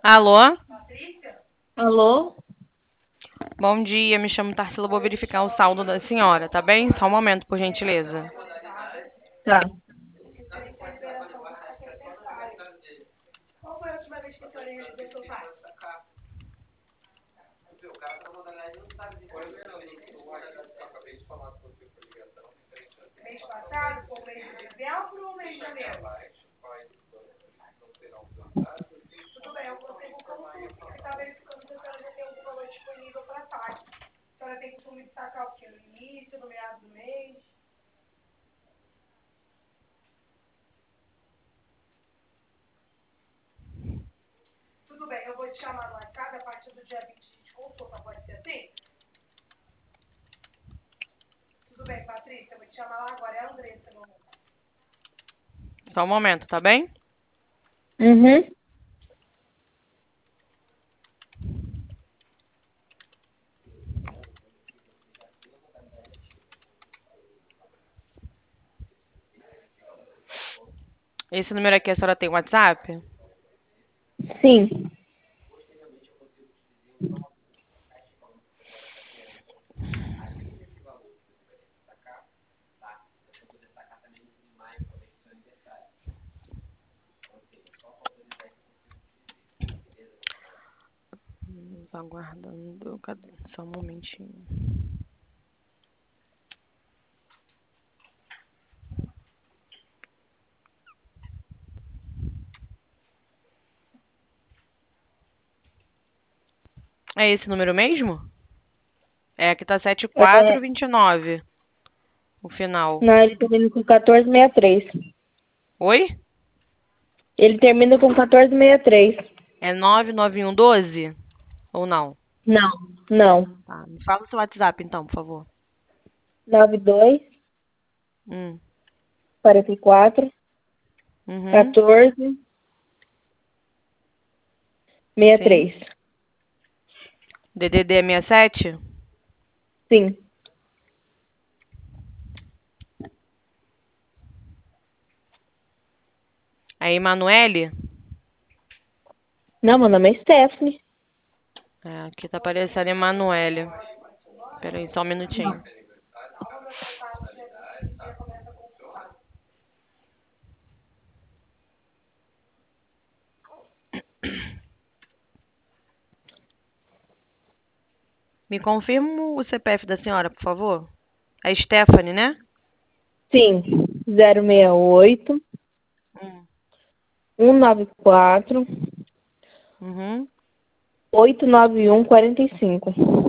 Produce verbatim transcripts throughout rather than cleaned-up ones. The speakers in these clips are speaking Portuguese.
Alô? Alô? Bom dia, me chamo Tarsila, vou verificar o saldo da senhora, tá bem? Só um momento, por gentileza. Tá. Qual foi a última vez que a senhora recebeu seu pai? Mês passado? Foi o mês de dezembro ou o mês de janeiro? Tudo bem, eu consigo como está verificando se a senhora já tem algum valor disponível para saque. A senhora tem costume de sacar o quê? No início, no meado do mês? Tudo bem, eu vou te chamar no WhatsApp a partir do dia vinte de consulta, pode ser assim? Tudo bem, Patrícia, eu vou te chamar lá agora, é a Andressa, meu amor. Só um momento, tá bem? Uhum. Esse número aqui a senhora tem WhatsApp? Sim. Hum, Tô aguardando. Cadê? Só um momentinho. É esse número mesmo? É, aqui tá sete quatro É, dois nove, o final. não, ele termina com quatorze sessenta e três. Oi? Ele termina com quatorze sessenta e três. É nove nove um um doze? Ou não? Não, não. Tá, me fala o seu WhatsApp então, por favor. Nove dois, Hum. quarenta e quatro, Uhum. quatorze, sessenta e Sim. três. D D D é sessenta e sete? Sim. É Emanuele? Não, meu nome é Stephanie. É, aqui tá aparecendo Emanuele. Peraí, só um minutinho. Me confirma o C P F da senhora, por favor. É Stephanie, né? Sim. Zero seis oito, Hum. um nove quatro, Uhum. oito nove um, quarenta e cinco.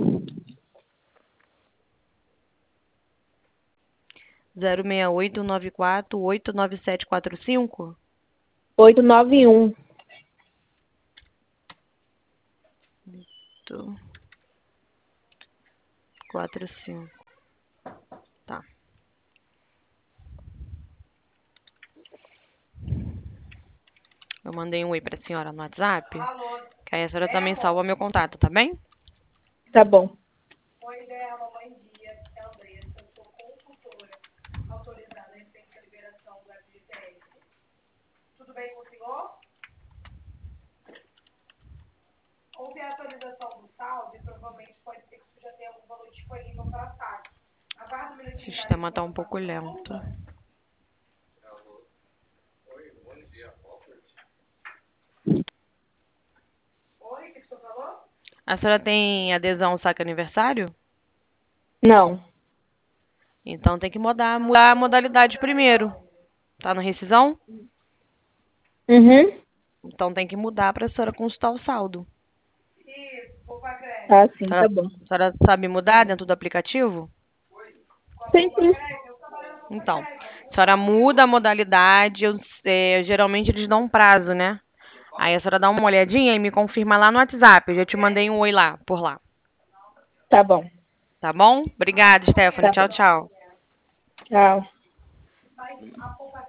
zero seis oito nove quatro oito nove sete quatro cinco? oito nove um. oito quatro cinco. Tá. Eu mandei um oi pra senhora no WhatsApp. Alô? Que aí a senhora também salva meu contato, tá bem? Tá bom. Oi, Dela, bom dia. É a Andressa, eu sou consultora autorizada referente à liberação do F G T S. Tudo bem com o senhor? Houve a atualização do saldo e provavelmente pode ser que isso já tenha algum valor disponível para saque. Aguarde um O minutinho para a sistema gente tá um começar pouco com a lento. consulta. Oi, o que que o senhor falou? A senhora tem adesão ao saque aniversário? Não. Então tem que mudar, mudar a modalidade primeiro. Tá no rescisão? Uhum. Então tem que mudar pra senhora consultar o saldo. Isso, vou para crédito. Ah, A sim, tá senhora, bom. a senhora sabe mudar dentro do aplicativo? Com a Sim, poupa sim. crédito, eu trabalhando com poupa Então, crédito. a senhora muda a modalidade, eu, é, geralmente eles dão um prazo, né? Aí a senhora dá uma olhadinha e me confirma lá no WhatsApp. Eu já te mandei um oi lá, por lá. Tá bom. Tá bom? Obrigada, Stephanie. Tá Tchau, bom. tchau. Tchau. Mas a poupa